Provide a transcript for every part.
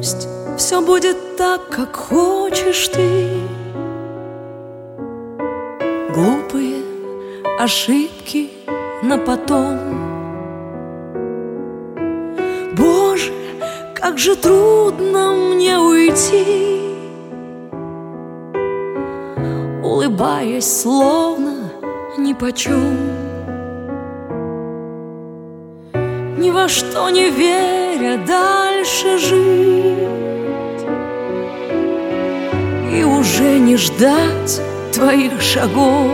Пусть все будет так, как хочешь ты. Глупые ошибки на потом. Боже, как же трудно мне уйти, улыбаясь, словно нипочем, ни во что не веря дальше жить и уже не ждать твоих шагов.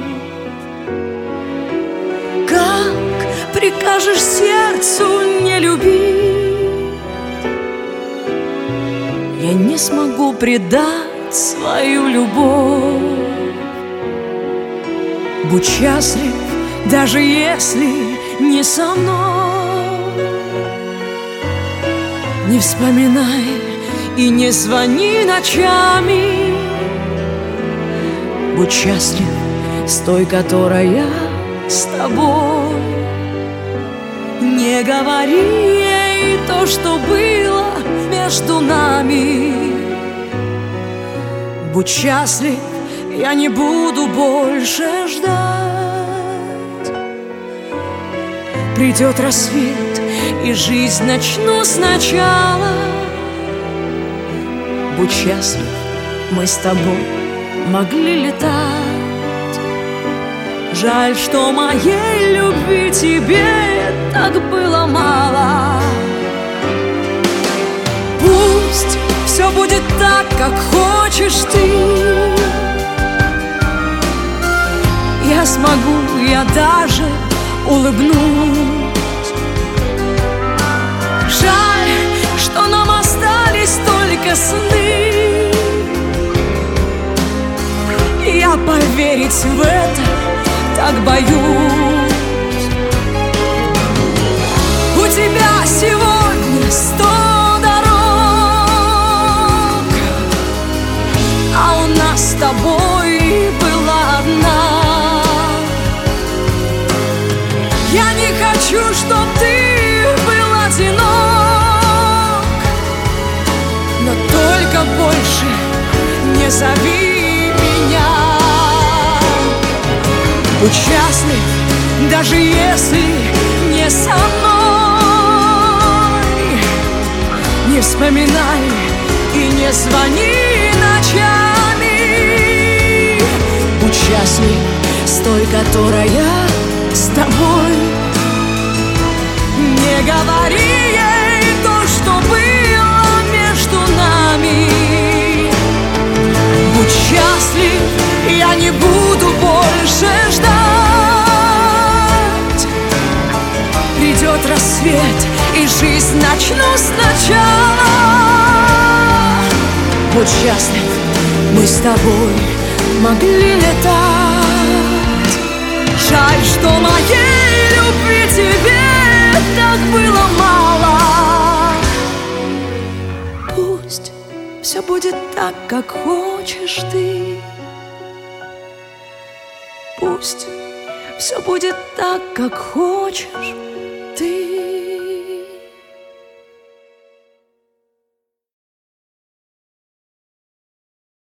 Как прикажешь сердцу не любить? Я не смогу предать свою любовь. Будь счастлив, даже если не со мной. Не вспоминай и не звони ночами. Будь счастлив с той, которая с тобой. Не говори ей то, что было между нами. Будь счастлив, я не буду больше ждать. Придет рассвет, и жизнь начну сначала. Будь счастлив, мы с тобой могли летать. Жаль, что моей любви тебе так было мало. Пусть все будет так, как хочешь ты. Я смогу, я даже улыбнусь. Жаль, что нам остались только сны. Я поверить в это так боюсь. У тебя сегодня 100 дорог, а у нас с тобой была одна. Я не хочу, чтоб ты был одинок, но только больше не зови меня. Будь счастлив, даже если не со мной. Не вспоминай и не звони ночами. Будь счастлив с той, которая с тобой. Не говори ей то, что было между нами. Будь счастлив, я не буду больше ждать. Придет рассвет, и жизнь начну сначала. Будь счастлив, мы с тобой могли летать. Жаль, что моей любви тебе так было мало. Пусть все будет так, как хочешь ты. Пусть все будет так, как хочешь ты.